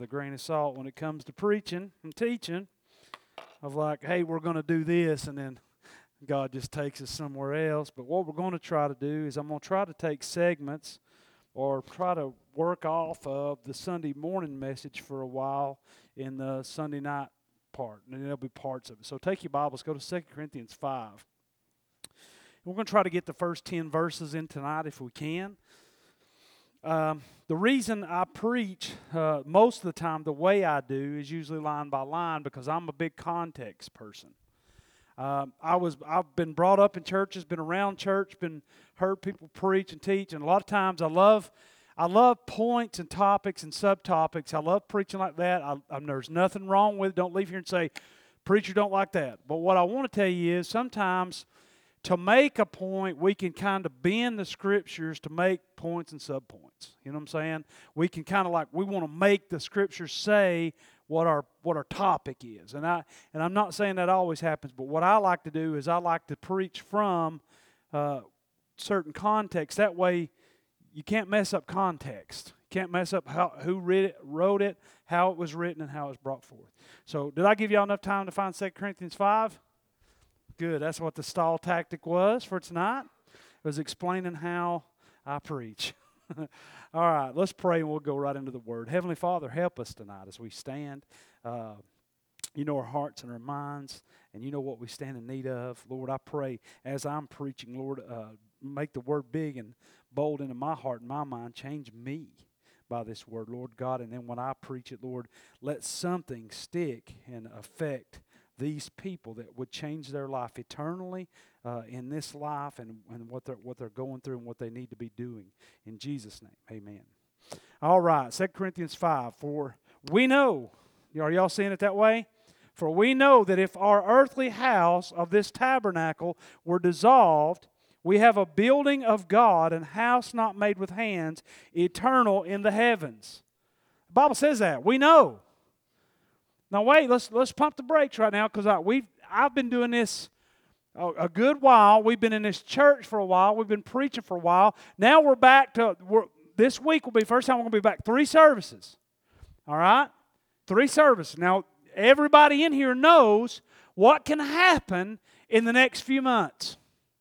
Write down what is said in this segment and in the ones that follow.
grain of salt when it comes to preaching and teaching. Of like, hey, we're going to do this, and then God just takes us somewhere else. But what we're going to try to do is I'm going to try to take segments or try to work off of the Sunday morning message for a while in the Sunday night part, and there'll be parts of it. So take your Bibles, go to 2 Corinthians 5. We're going to try to get the first 10 verses in tonight if we can. The reason I preach most of the time the way I do is usually line by line because I'm a big context person. I've been brought up in churches, been around church, heard people preach and teach, and a lot of times I love points and topics and subtopics. I love preaching like that. There's nothing wrong with it. Don't leave here and say, preacher don't like that. But what I want to tell you is sometimes to make a point, we can kind of bend the scriptures to make points and subpoints. You know what I'm saying? We can kind of we want to make the scriptures say what our topic is. And I'm not saying that always happens, but what I like to do is I like to preach from certain context. That way, you can't mess up context. You can't mess up who wrote it, how it was written, and how it was brought forth. So, did I give y'all enough time to find 2 Corinthians 5? Good. That's what the stall tactic was for tonight. It was explaining how I preach. All right, let's pray and we'll go right into the Word. Heavenly Father, help us tonight as we stand. You know our hearts and our minds, and you know what we stand in need of. Lord, I pray as I'm preaching, Lord, make the Word big and bold into my heart and my mind. Change me by this Word, Lord God. And then when I preach it, Lord, let something stick and affect these people that would change their life eternally in this life and what they're going through and what they need to be doing. In Jesus' name, amen. All right, 2 Corinthians 5. For we know, are y'all seeing it that way? For we know that if our earthly house of this tabernacle were dissolved, we have a building of God, and house not made with hands, eternal in the heavens. The Bible says that. We know. Now wait, let's pump the brakes right now because I've been doing this a good while. We've been in this church for a while. We've been preaching for a while. Now we're back to this week will be the first time we're going to be back 3 services. All right, 3 services. Now everybody in here knows what can happen in the next few months.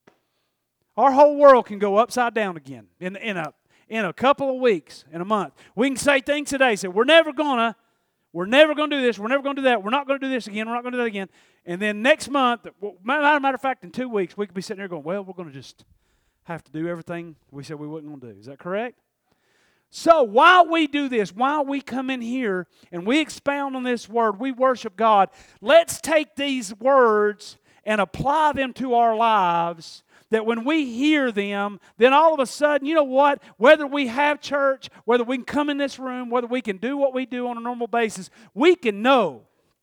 Our whole world can go upside down again in a couple of weeks, in a month. We can say things today. Say we're never going to do this. We're never going to do that. We're not going to do this again. We're not going to do that again. And then next month, matter of fact, in 2 weeks, we could be sitting there going, well, we're going to just have to do everything we said we wasn't going to do. Is that correct? So while we do this, while we come in here and we expound on this word, we worship God, let's take these words and apply them to our lives, that when we hear them, then all of a sudden, you know what? Whether we have church, whether we can come in this room, whether we can do what we do on a normal basis, we can know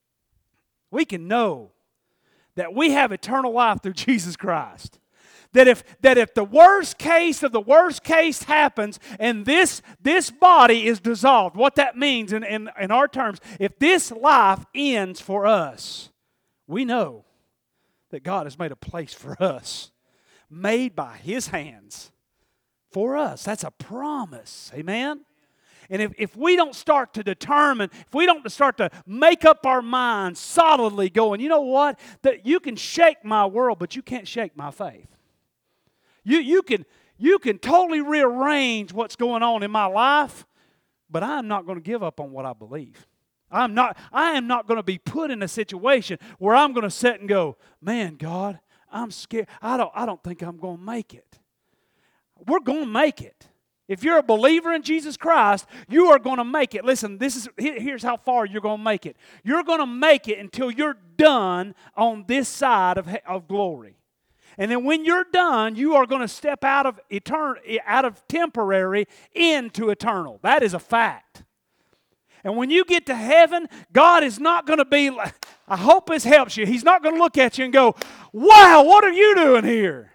that we have eternal life through Jesus Christ. That if the worst case of the worst case happens and this body is dissolved, what that means in our terms, if this life ends for us, we know that God has made a place for us, made by His hands for us. That's a promise. Amen? And if we don't start to determine, if we don't start to make up our minds solidly going, you know what? That you can shake my world, but you can't shake my faith. You can totally rearrange what's going on in my life, but I'm not going to give up on what I believe. I am not going to be put in a situation where I'm going to sit and go, man, God, I'm scared. I don't think I'm going to make it. We're going to make it. If you're a believer in Jesus Christ, you are going to make it. Listen, here's how far you're going to make it. You're going to make it until you're done on this side of glory. And then when you're done, you are going to step out of temporary into eternal. That is a fact. And when you get to heaven, God is not going to be, I hope this helps you. He's not going to look at you and go, wow, what are you doing here?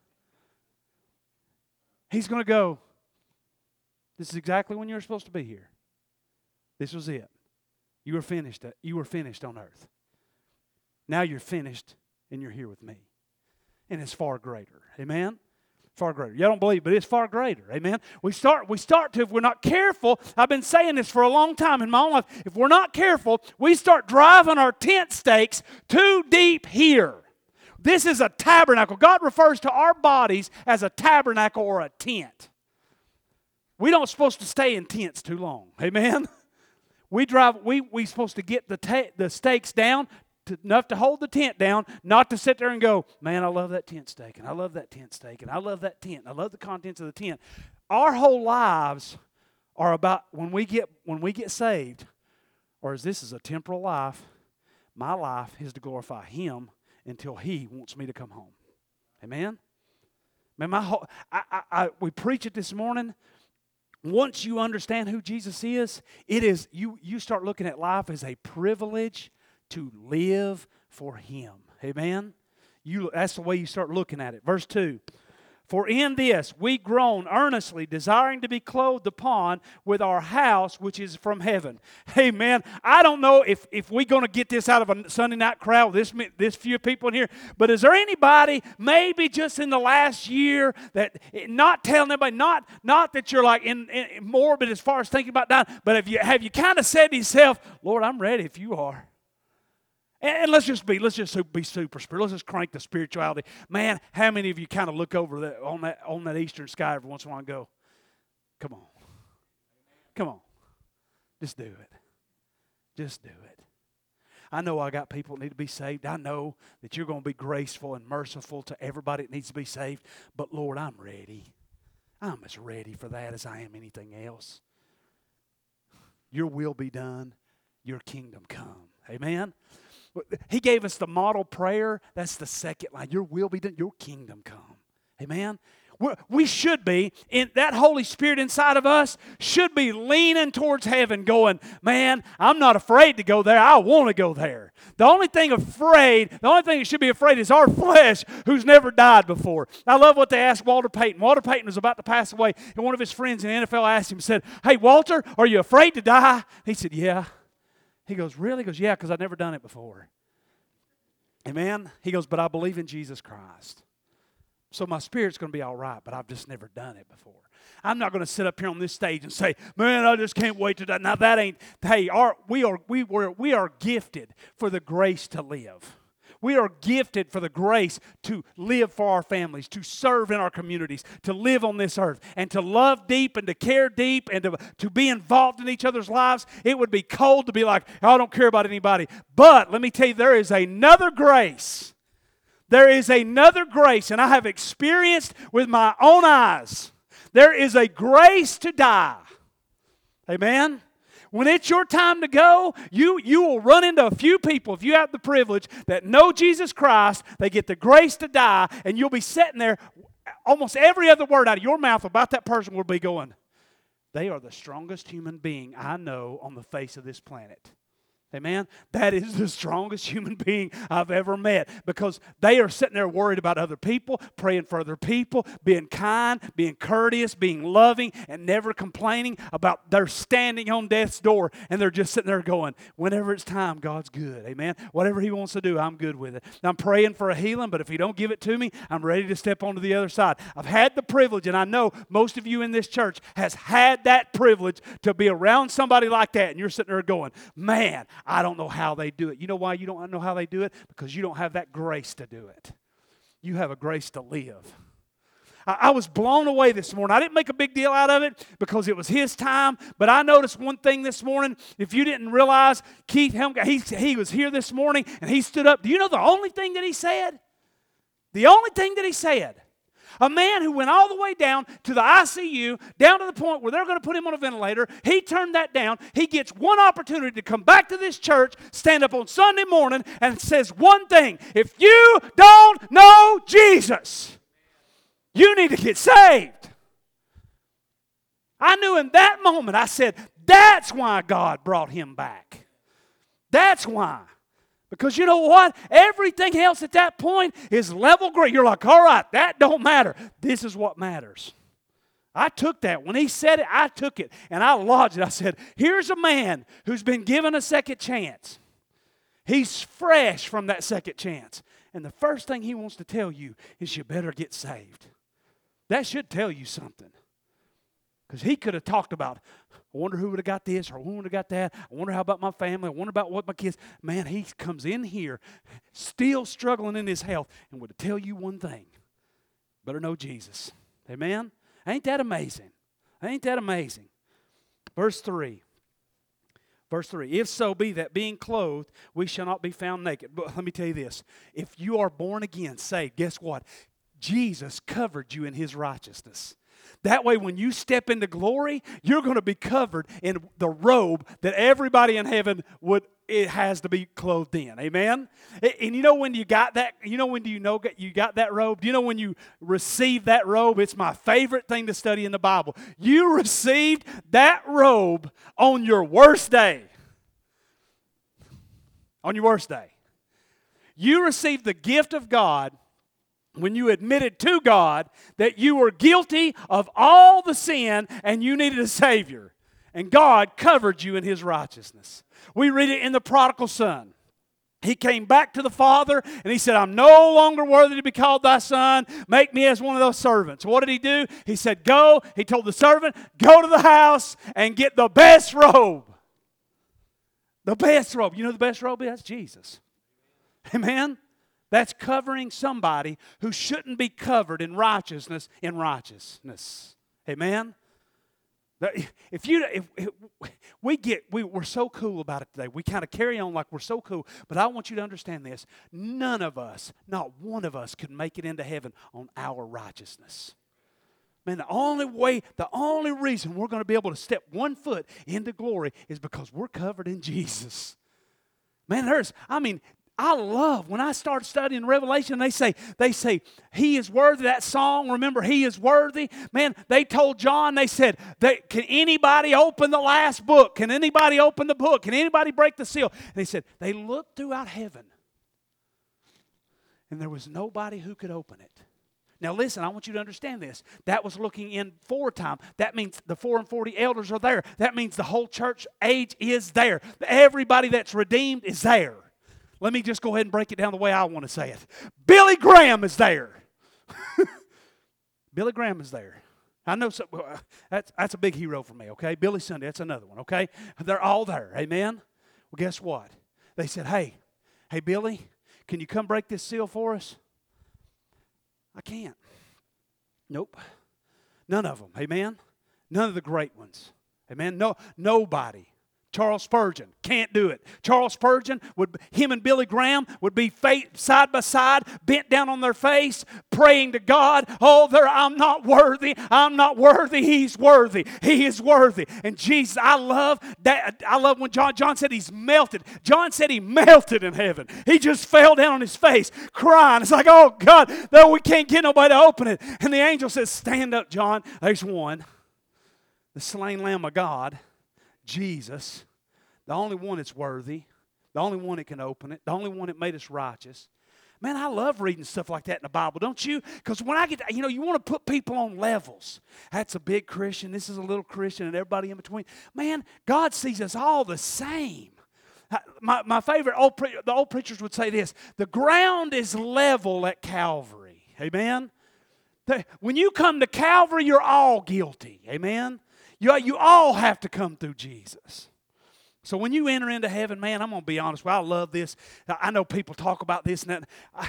He's going to go, this is exactly when you're supposed to be here. This was it. You were finished. You were finished on earth. Now you're finished and you're here with me. And it's far greater. Amen? Far greater. Y'all don't believe, but it's far greater. Amen. We start to, if we're not careful, I've been saying this for a long time in my own life, if we're not careful, we start driving our tent stakes too deep here. This is a tabernacle. God refers to our bodies as a tabernacle or a tent. We don't supposed to stay in tents too long. Amen. We supposed to get the stakes down enough to hold the tent down, not to sit there and go, man, I love that tent stake, and I love that tent stake, and I love that tent, and I love the contents of the tent. Our whole lives are about when we get saved, or as this is a temporal life, my life is to glorify Him until He wants me to come home. Amen? Man, we preach it this morning. Once you understand who Jesus is, it is you start looking at life as a privilege to live for Him. Amen? That's the way you start looking at it. Verse 2. For in this we groan earnestly, desiring to be clothed upon with our house which is from heaven. Amen. I don't know if we're going to get this out of a Sunday night crowd, this few people in here, but is there anybody, maybe just in the last year, that not telling anybody, not that you're like in morbid as far as thinking about dying, but have you kind of said to yourself, Lord, I'm ready if you are. And let's just be super spiritual. Let's just crank the spirituality. Man, how many of you kind of look over on that eastern sky every once in a while and go, come on, just do it. Just do it. I know I got people that need to be saved. I know that you're going to be graceful and merciful to everybody that needs to be saved. But Lord, I'm ready. I'm as ready for that as I am anything else. Your will be done. Your kingdom come. Amen? He gave us the model prayer. That's the second line. Your will be done. Your kingdom come. Amen? We should be, in that Holy Spirit inside of us, should be leaning towards heaven going, man, I'm not afraid to go there. I want to go there. The only thing that should be afraid is our flesh who's never died before. I love what they asked Walter Payton. Walter Payton was about to pass away, and one of his friends in the NFL asked him, said, hey, Walter, are you afraid to die? He said, yeah. He goes, really? He goes, yeah, because I've never done it before. Amen? He goes, but I believe in Jesus Christ. So my spirit's going to be all right, but I've just never done it before. I'm not going to sit up here on this stage and say, man, I just can't wait to die. Now that ain't, hey, we are gifted for the grace to live. We are gifted for the grace to live for our families, to serve in our communities, to live on this earth, and to love deep and to care deep and to be involved in each other's lives. It would be cold to be like, oh, I don't care about anybody. But let me tell you, there is another grace. There is another grace, and I have experienced with my own eyes. There is a grace to die. Amen? When it's your time to go, you will run into a few people, if you have the privilege, that know Jesus Christ. They get the grace to die, and you'll be sitting there, almost every other word out of your mouth about that person will be going, they are the strongest human being I know on the face of this planet. Amen? That is the strongest human being I've ever met, because they are sitting there worried about other people, praying for other people, being kind, being courteous, being loving, and never complaining about they're standing on death's door, and they're just sitting there going, whenever it's time, God's good. Amen? Whatever He wants to do, I'm good with it. I'm praying for a healing, but if He don't give it to me, I'm ready to step onto the other side. I've had the privilege, and I know most of you in this church has had that privilege to be around somebody like that, and you're sitting there going, man, I don't know how they do it. You know why you don't know how they do it? Because you don't have that grace to do it. You have a grace to live. I was blown away this morning. I didn't make a big deal out of it because it was his time, but I noticed one thing this morning. If you didn't realize, Keith Helmgott, he was here this morning and he stood up. Do you know the only thing that he said? The only thing that he said. A man who went all the way down to the ICU, down to the point where they're going to put him on a ventilator. He turned that down. He gets one opportunity to come back to this church, stand up on Sunday morning, and says one thing. If you don't know Jesus, you need to get saved. I knew in that moment, I said, that's why God brought him back. That's why. Because you know what? Everything else at that point is level grade. You're like, all right, that don't matter. This is what matters. I took that. When he said it, I took it. And I lodged it. I said, here's a man who's been given a second chance. He's fresh from that second chance. And the first thing he wants to tell you is you better get saved. That should tell you something. Because he could have talked about, I wonder who would have got this, or who would have got that. I wonder how about my family. I wonder about what my kids. Man, he comes in here still struggling in his health and would tell you one thing. Better know Jesus. Amen? Ain't that amazing? Ain't that amazing? Verse 3. Verse 3. If so be that being clothed, we shall not be found naked. But let me tell you this. If you are born again, saved, guess what? Jesus covered you in His righteousness. That way, when you step into glory, you're going to be covered in the robe that everybody in heaven has to be clothed in. Amen? And you know when you got that, you got that robe? Do you know when you received that robe? It's my favorite thing to study in the Bible. You received that robe on your worst day. On your worst day. You received the gift of God when you admitted to God that you were guilty of all the sin and you needed a Savior. And God covered you in His righteousness. We read it in the prodigal son. He came back to the father and he said, I'm no longer worthy to be called thy son. Make me as one of those servants. What did he do? He said, go. He told the servant, go to the house and get the best robe. The best robe. You know the best robe is? That's Jesus. Amen? That's covering somebody who shouldn't be covered in righteousness. Amen? We're so cool about it today. We kind of carry on like we're so cool. But I want you to understand this. None of us, not one of us, could make it into heaven on our righteousness. Man, the only reason we're going to be able to step one foot into glory is because we're covered in Jesus. Man, I love when I start studying Revelation, they say, He is worthy. That song, remember, He is worthy. Man, they told John, they said, can anybody open the last book? Can anybody open the book? Can anybody break the seal? And they said, they looked throughout heaven, and there was nobody who could open it. Now listen, I want you to understand this. That was looking in forward time. That means the 4 and 40 elders are there. That means the whole church age is there. Everybody that's redeemed is there. Let me just go ahead and break it down the way I want to say it. Billy Graham is there. Billy Graham is there. I know that's a big hero for me, okay? Billy Sunday, that's another one, okay? They're all there, amen? Well, guess what? They said, hey, Billy, can you come break this seal for us? I can't. Nope. None of them, amen? None of the great ones, amen? No, nobody. Charles Spurgeon can't do it. Charles Spurgeon, him and Billy Graham would be side by side, bent down on their face, praying to God, I'm not worthy, He's worthy, He is worthy. And Jesus, I love that. I love when John said He's melted. John said He melted in heaven. He just fell down on His face, crying. It's like, oh God, no, we can't get nobody to open it. And the angel says, stand up, John. There's one. The slain Lamb of God. Jesus, the only one that's worthy, the only one that can open it, the only one that made us righteous. Man, I love reading stuff like that in the Bible, don't you? Because when I get, you want to put people on levels. That's a big Christian, this is a little Christian, and everybody in between. Man, God sees us all the same. My favorite, the old preachers would say this, the ground is level at Calvary. Amen? When you come to Calvary, you're all guilty. Amen? You all have to come through Jesus. So when you enter into heaven, man, I'm going to be honest with you, I love this. I know people talk about this and that.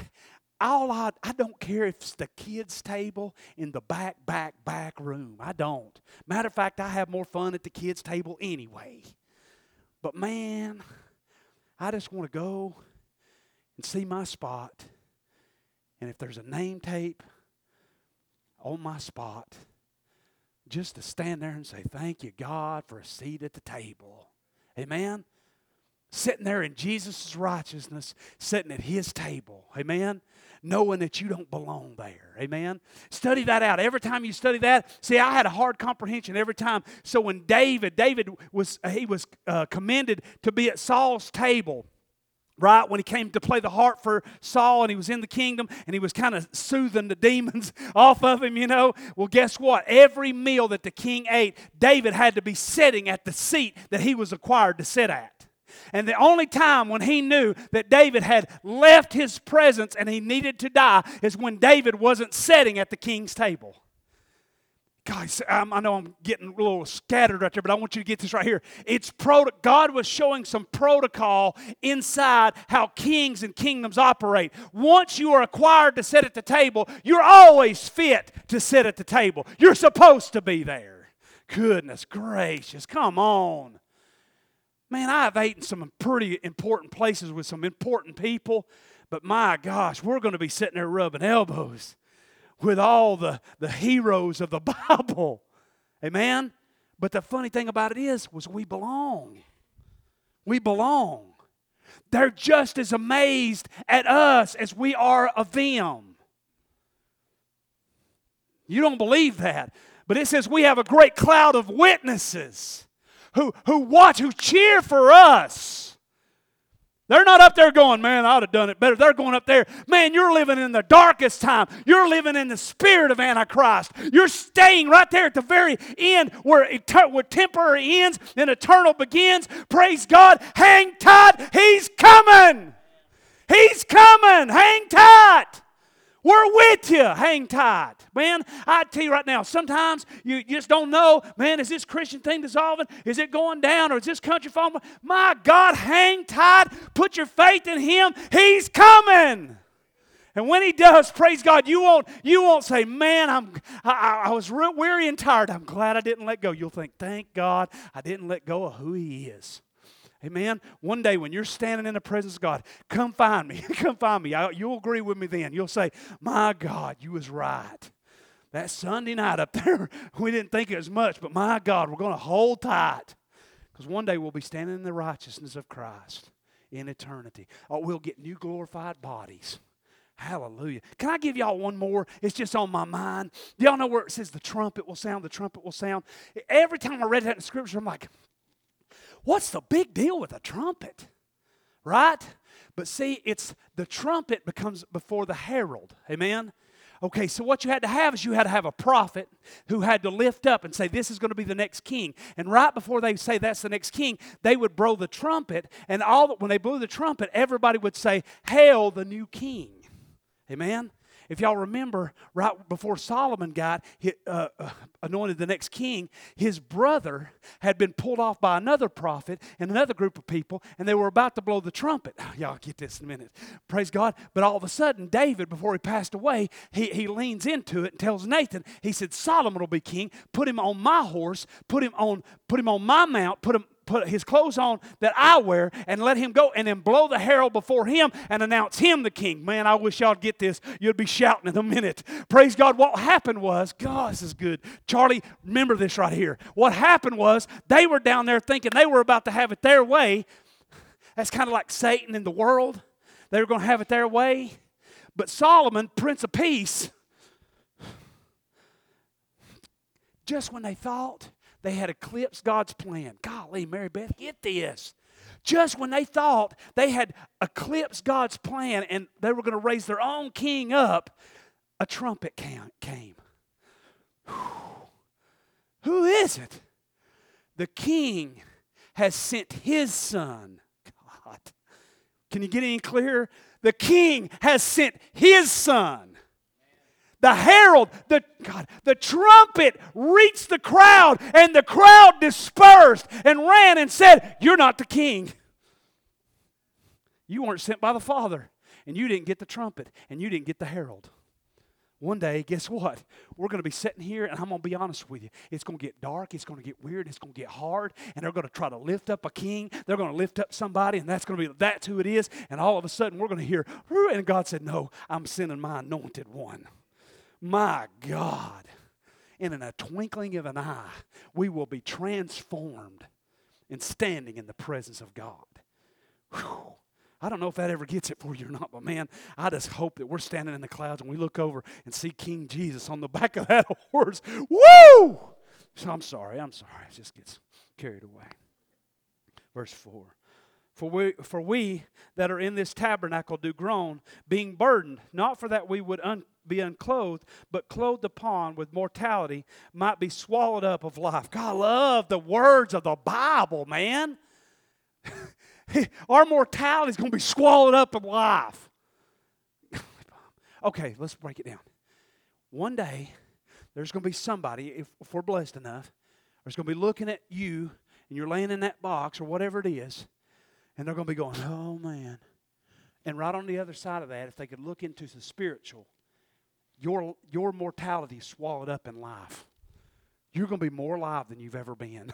I don't care if it's the kids' table in the back room. I don't. Matter of fact, I have more fun at the kids' table anyway. But man, I just want to go and see my spot. And if there's a name tape on my spot, just to stand there and say, thank you, God, for a seat at the table. Amen? Sitting there in Jesus' righteousness, sitting at His table. Amen? Knowing that you don't belong there. Amen? Study that out. Every time you study that, see, I had a hard comprehension every time. So when David was commended to be at Saul's table, right, when he came to play the harp for Saul and he was in the kingdom and he was kind of soothing the demons off of him, Well, guess what? Every meal that the king ate, David had to be sitting at the seat that he was required to sit at. And the only time when he knew that David had left his presence and he needed to die is when David wasn't sitting at the king's table. Guys, I know I'm getting a little scattered right there, but I want you to get this right here. God was showing some protocol inside how kings and kingdoms operate. Once you are acquired to sit at the table, you're always fit to sit at the table. You're supposed to be there. Goodness gracious, come on. Man, I've eaten some pretty important places with some important people, but my gosh, we're going to be sitting there rubbing elbows with all the heroes of the Bible. Amen? But the funny thing about it was we belong. We belong. They're just as amazed at us as we are of them. You don't believe that. But it says we have a great cloud of witnesses who watch, who cheer for us. They're not up there going, man, I would have done it better. They're going up there, man, you're living in the darkest time. You're living in the spirit of Antichrist. You're staying right there at the very end where temporary ends and eternal begins. Praise God. Hang tight. He's coming. He's coming. Hang tight. We're with you. Hang tight. Man, I tell you right now, sometimes you just don't know, man, is this Christian thing dissolving? Is it going down? Or is this country falling? My God, hang tight. Put your faith in Him. He's coming. And when He does, praise God, you won't say, man, I was real weary and tired. I'm glad I didn't let go. You'll think, thank God I didn't let go of who He is. Amen. One day when you're standing in the presence of God, come find me. Come find me. You'll agree with me then. You'll say, my God, you was right. That Sunday night up there, we didn't think it was much, but my God, we're going to hold tight. Because one day we'll be standing in the righteousness of Christ in eternity. Oh, we'll get new glorified bodies. Hallelujah. Can I give y'all one more? It's just on my mind. Do y'all know where it says the trumpet will sound? The trumpet will sound. Every time I read that in Scripture, I'm like, what's the big deal with a trumpet? Right? But see, it's the trumpet becomes before the herald. Amen? Okay, so what you had to have is you had to have a prophet who had to lift up and say, this is going to be the next king. And right before they say that's the next king, they would blow the trumpet. And when they blew the trumpet, everybody would say, hail the new king. Amen? If y'all remember, right before Solomon got anointed the next king, his brother had been pulled off by another prophet and another group of people, and they were about to blow the trumpet. Y'all get this in a minute. Praise God. But all of a sudden, David, before he passed away, he leans into it and tells Nathan, he said, Solomon will be king. Put him on my horse. Put him on my mount. Put his clothes on that I wear and let him go and then blow the herald before him and announce him the king. Man, I wish y'all would get this. You'd be shouting in a minute. Praise God. What happened was, God, this is good. Charlie, remember this right here. What happened was they were down there thinking they were about to have it their way. That's kind of like Satan in the world. They were going to have it their way. But Solomon, Prince of Peace, just when they thought they had eclipsed God's plan. Golly, Mary Beth, get this. Just when they thought they had eclipsed God's plan and they were going to raise their own king up, a trumpet came. Who is it? The king has sent his son. God. Can you get any clearer? The king has sent his son. The herald, the trumpet reached the crowd, and the crowd dispersed and ran and said, you're not the king. You weren't sent by the Father, and you didn't get the trumpet, and you didn't get the herald. One day, guess what? We're going to be sitting here, and I'm going to be honest with you. It's going to get dark. It's going to get weird. It's going to get hard, and they're going to try to lift up a king. They're going to lift up somebody, and that's who it is. And all of a sudden, we're going to hear, and God said, no, I'm sending my anointed one. My God, in a twinkling of an eye, we will be transformed and standing in the presence of God. Whew. I don't know if that ever gets it for you or not, but man, I just hope that we're standing in the clouds and we look over and see King Jesus on the back of that horse. Woo! So I'm sorry. It just gets carried away. Verse 4. For we that are in this tabernacle do groan, being burdened, not for that we would be unclothed, but clothed upon with mortality, might be swallowed up of life. God, I love the words of the Bible, man. Our mortality is going to be swallowed up in life. Okay, let's break it down. One day, There's going to be somebody, if we're blessed enough, there's going to be looking at you, and you're laying in that box or whatever it is, and they're going to be going, oh, man. And right on the other side of that, if they could look into the spiritual, your mortality is swallowed up in life. You're going to be more alive than you've ever been.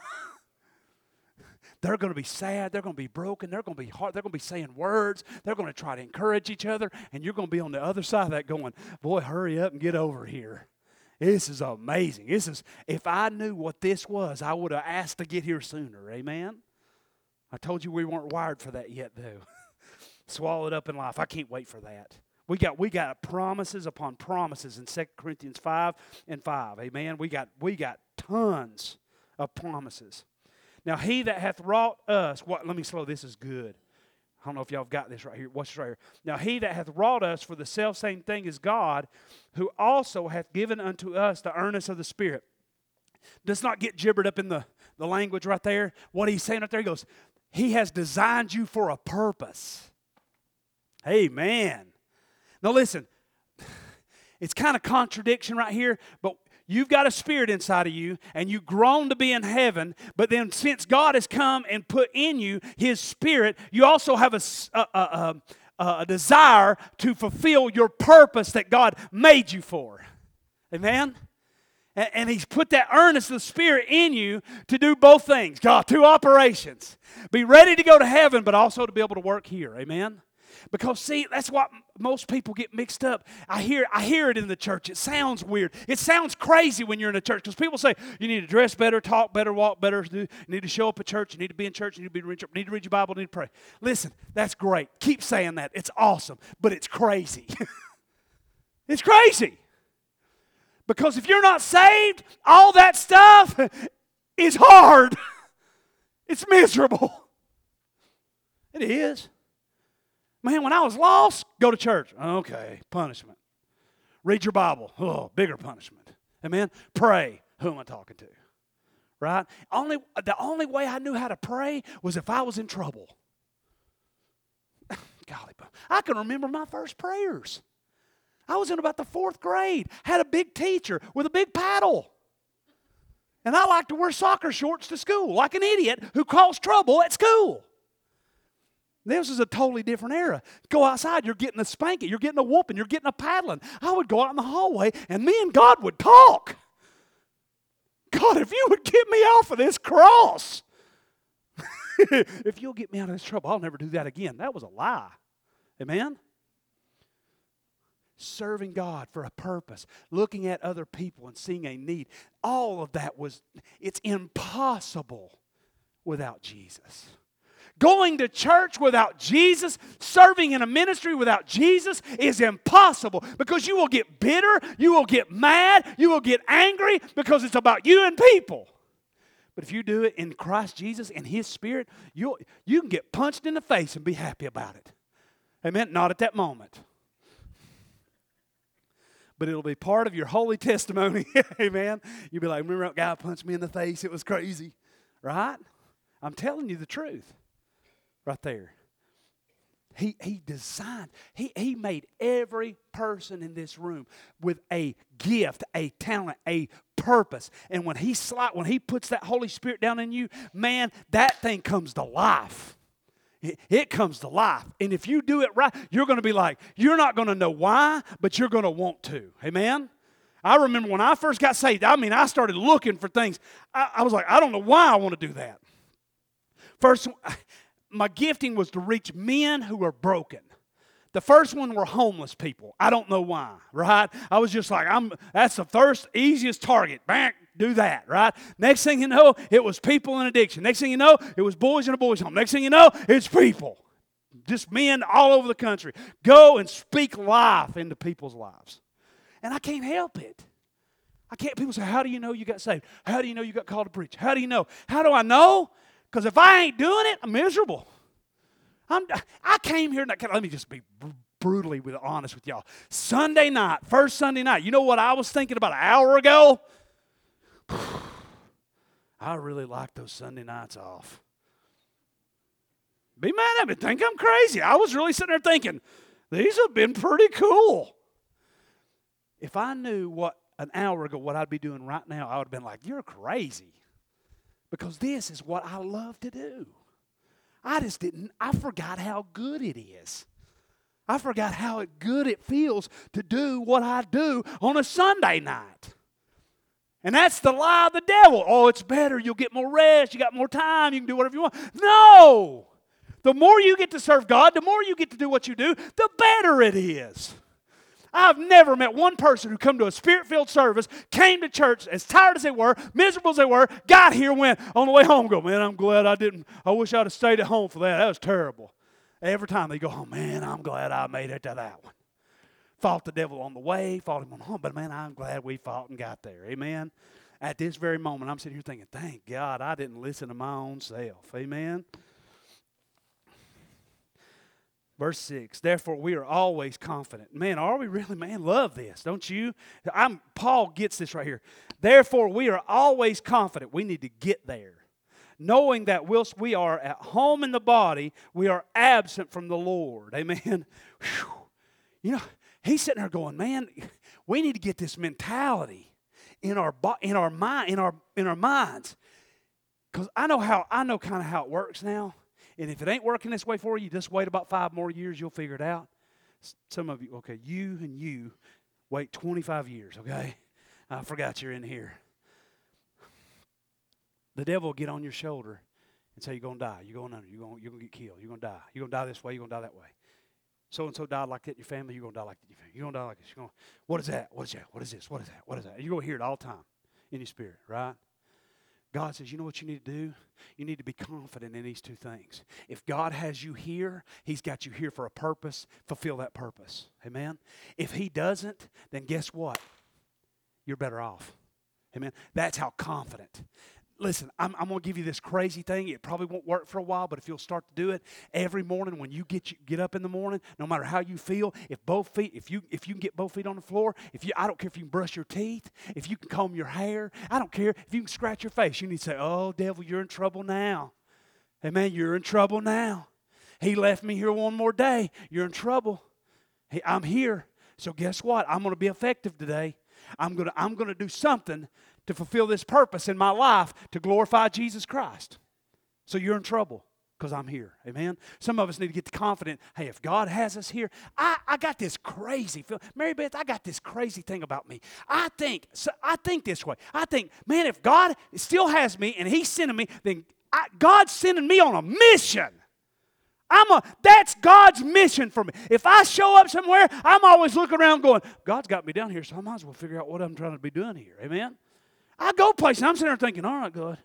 They're going to be sad. They're going to be broken. They're going to be hard. They're going to be saying words. They're going to try to encourage each other. And you're going to be on the other side of that going, boy, hurry up and get over here. This is amazing. If I knew what this was, I would have asked to get here sooner. Amen? I told you we weren't wired for that yet, though. Swallowed up in life. I can't wait for that. We got promises upon promises in 2 Corinthians 5 and 5. Amen? We got tons of promises. Now, he that hath wrought us, let me slow, this is good. I don't know if y'all have got this right here. Watch this right here. Now, he that hath wrought us for the selfsame thing is God, who also hath given unto us the earnest of the Spirit. Does not get gibbered up in the language right there. What he's saying right there, he goes, he has designed you for a purpose. Amen. Now, listen, it's kind of contradiction right here, but you've got a spirit inside of you, and you've grown to be in heaven, but then since God has come and put in you His Spirit, you also have a desire to fulfill your purpose that God made you for. Amen? And He's put that earnest of the Spirit in you to do both things. God, two operations. Be ready to go to heaven, but also to be able to work here. Amen? Because, see, that's what most people get mixed up. I hear it in the church. It sounds weird. It sounds crazy when you're in a church. Because people say, you need to dress better, talk better, walk better. You need to show up at church. You need to be in church. You need to be in church. You need to read your Bible. You need to pray. Listen, that's great. Keep saying that. It's awesome. But it's crazy. It's crazy. Because if you're not saved, all that stuff is hard. It's miserable. It is. Man, when I was lost, go to church. Okay, punishment. Read your Bible. Oh, bigger punishment. Amen? Pray. Who am I talking to? Right? The only way I knew how to pray was if I was in trouble. Golly, I can remember my first prayers. I was in about the 4th grade. Had a big teacher with a big paddle. And I liked to wear soccer shorts to school like an idiot who caused trouble at school. This is a totally different era. Go outside, you're getting a spanking, you're getting a whooping, you're getting a paddling. I would go out in the hallway, and me and God would talk. God, if you would get me off of this cross, if you'll get me out of this trouble, I'll never do that again. That was a lie. Amen? Serving God for a purpose, looking at other people and seeing a need. All of that it's impossible without Jesus. Going to church without Jesus, serving in a ministry without Jesus is impossible because you will get bitter, you will get mad, you will get angry because it's about you and people. But if you do it in Christ Jesus and His Spirit, you can get punched in the face and be happy about it. Amen? Not at that moment. But it'll be part of your holy testimony. Amen? You'll be like, remember that guy punched me in the face? It was crazy. Right? I'm telling you the truth. Right there. He designed, he made every person in this room with a gift, a talent, a purpose. And when he puts that Holy Spirit down in you, man, that thing comes to life. It comes to life. And if you do it right, you're going to be like, you're not going to know why, but you're going to want to. Amen? I remember when I first got saved, I started looking for things. I was like, I don't know why I want to do that. First, my gifting was to reach men who are broken. The first one were homeless people. I don't know why, right? I was just like, that's the first easiest target. Bang, do that, right? Next thing you know, it was people in addiction. Next thing you know, it was boys in a boys' home. Next thing you know, it's people. Just men all over the country. Go and speak life into people's lives. And I can't help it. People say, how do you know you got saved? How do you know you got called to preach? How do you know? How do I know? Because if I ain't doing it, I'm miserable. I came here, let me just be brutally honest with y'all. First Sunday night, you know what I was thinking about an hour ago? I really like those Sunday nights off. Be mad at me, think I'm crazy. I was really sitting there thinking, these have been pretty cool. If I knew what an hour ago what I'd be doing right now, I would have been like, you're crazy. Because this is what I love to do. I forgot how good it is. I forgot how good it feels to do what I do on a Sunday night. And that's the lie of the devil. Oh, it's better. You'll get more rest. You got more time. You can do whatever you want. No! The more you get to serve God, the more you get to do what you do, the better it is. I've never met one person who come to a Spirit-filled service, came to church as tired as they were, miserable as they were, got here, went on the way home, go, man, I'm glad I wish I'd have stayed at home for that. That was terrible. Every time they go, oh, man, I'm glad I made it to that one. Fought the devil on the way, fought him on home, but, man, I'm glad we fought and got there. Amen? At this very moment, I'm sitting here thinking, thank God I didn't listen to my own self. Amen? Verse 6, therefore we are always confident. Man, are we really? Man, love this, don't you? Paul gets this right here. Therefore we are always confident. We need to get there. Knowing that whilst we are at home in the body, we are absent from the Lord. Amen? Whew. You know, he's sitting there going, man, we need to get this mentality in our minds. Because I know kind of how it works now. And if it ain't working this way for you, just wait about 5 more years, you'll figure it out. Some of you, okay, you wait 25 years, okay? I forgot you're in here. The devil will get on your shoulder and say, you're going to die. You're going under. You're going to get killed. You're going to die. You're going to die this way. You're going to die that way. So-and-so died like that in your family. You're going to die like that in your family. You're going to die like this. You're going, what is that? What is that? What is this? What is that? What is that? You're going to hear it all the time in your spirit, right? God says, you know what you need to do? You need to be confident in these 2 things. If God has you here, He's got you here for a purpose. Fulfill that purpose. Amen? If He doesn't, then guess what? You're better off. Amen? That's how confident. Listen, I'm going to give you this crazy thing. It probably won't work for a while, but if you'll start to do it every morning when you get up in the morning, no matter how you feel, if you can get both feet on the floor, I don't care if you can brush your teeth, if you can comb your hair, I don't care if you can scratch your face. You need to say, oh, devil, you're in trouble now. Amen, you're in trouble now. He left me here one more day. You're in trouble. Hey, I'm here. So guess what? I'm going to be effective today. I'm going to do something to fulfill this purpose in my life to glorify Jesus Christ. So you're in trouble because I'm here. Amen? Some of us need to get confident, hey, if God has us here, I got this crazy feeling. Mary Beth, I got this crazy thing about me. I think this way. I think, man, if God still has me and He's sending me, then God's sending me on a mission. That's God's mission for me. If I show up somewhere, I'm always looking around going, God's got me down here, so I might as well figure out what I'm trying to be doing here. Amen? I go places, I'm sitting there thinking, all right, God,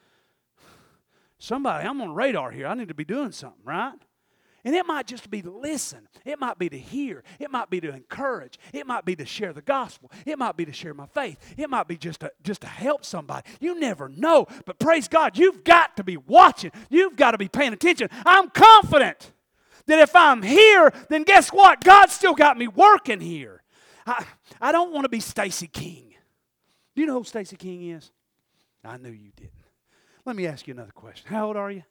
I'm on radar here. I need to be doing something, right? And it might just be to listen. It might be to hear. It might be to encourage. It might be to share the gospel. It might be to share my faith. It might be just to help somebody. You never know. But praise God, you've got to be watching. You've got to be paying attention. I'm confident that if I'm here, then guess what? God's still got me working here. I don't want to be Stacy King. Do you know who Stacy King is? I knew you didn't. Let me ask you another question. How old are you?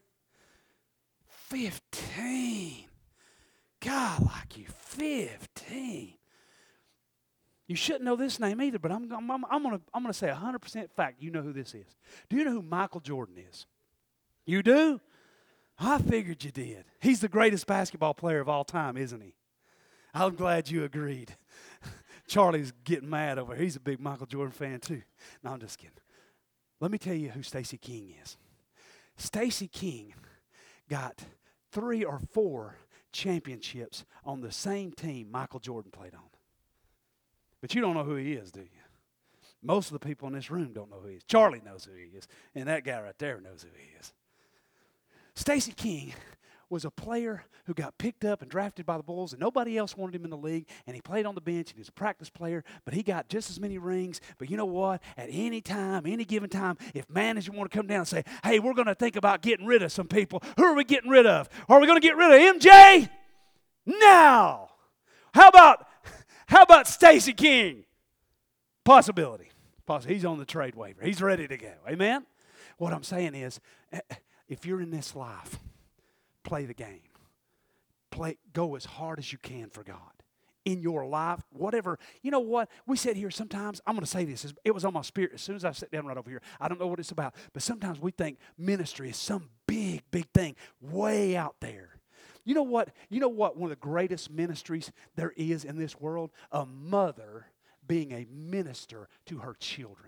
15. God, like you, 15. You shouldn't know this name either, but I'm gonna say 100% fact. You know who this is. Do you know who Michael Jordan is? You do? I figured you did. He's the greatest basketball player of all time, isn't he? I'm glad you agreed. Charlie's getting mad over here. He's a big Michael Jordan fan too. No, I'm just kidding. Let me tell you who Stacy King is. Stacy King got 3 or 4 championships on the same team Michael Jordan played on. But you don't know who he is, do you? Most of the people in this room don't know who he is. Charlie knows who he is, and that guy right there knows who he is. Stacy King was a player who got picked up and drafted by the Bulls, and nobody else wanted him in the league, and he played on the bench, and he was a practice player, but he got just as many rings. But you know what? At any time, any given time, if management want to come down and say, hey, we're going to think about getting rid of some people, who are we getting rid of? Are we going to get rid of MJ? No. How about Stacy King? Possibility. He's on the trade waiver. He's ready to go. Amen? What I'm saying is, if you're in this life, play the game. Go as hard as you can for God. in your life, whatever. You know what? We sit here sometimes, I'm going to say this. It was on my spirit as soon as I sat down right over here. I don't know what it's about, but sometimes we think ministry is some big, big thing way out there. You know what? You know what one of the greatest ministries there is in this world? A mother being a minister to her children.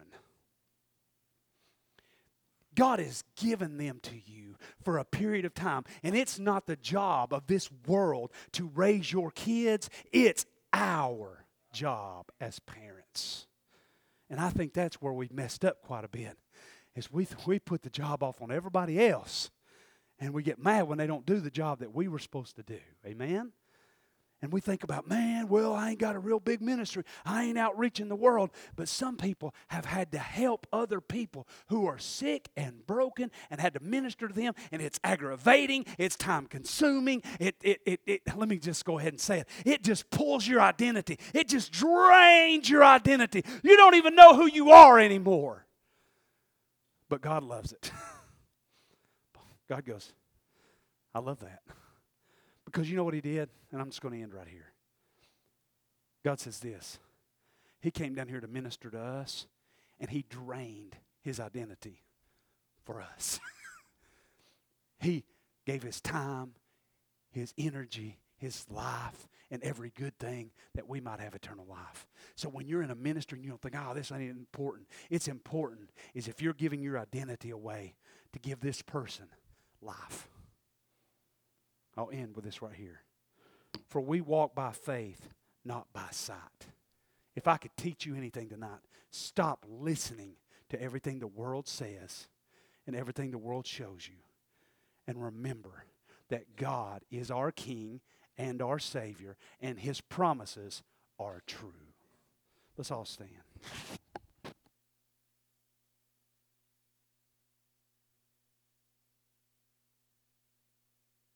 God has given them to you for a period of time. And it's not the job of this world to raise your kids. It's our job as parents. And I think that's where we've messed up quite a bit. Is we put the job off on everybody else. And we get mad when they don't do the job that we were supposed to do. Amen? And we think about, man, well, I ain't got a real big ministry. I ain't outreaching the world. But some people have had to help other people who are sick and broken and had to minister to them. And it's aggravating. It's time consuming. Let me just go ahead and say it. It just pulls your identity. It just drains your identity. You don't even know who you are anymore. But God loves it. God goes, I love that. Because you know what he did? And I'm just going to end right here. God says this. He came down here to minister to us, and he drained his identity for us. He gave his time, his energy, his life, and every good thing that we might have eternal life. So when you're in a ministry and you don't think, oh, this ain't important. It's important is if you're giving your identity away to give this person life. I'll end with this right here. For we walk by faith, not by sight. If I could teach you anything tonight, stop listening to everything the world says and everything the world shows you. And remember that God is our King and our Savior, and his promises are true. Let's all stand.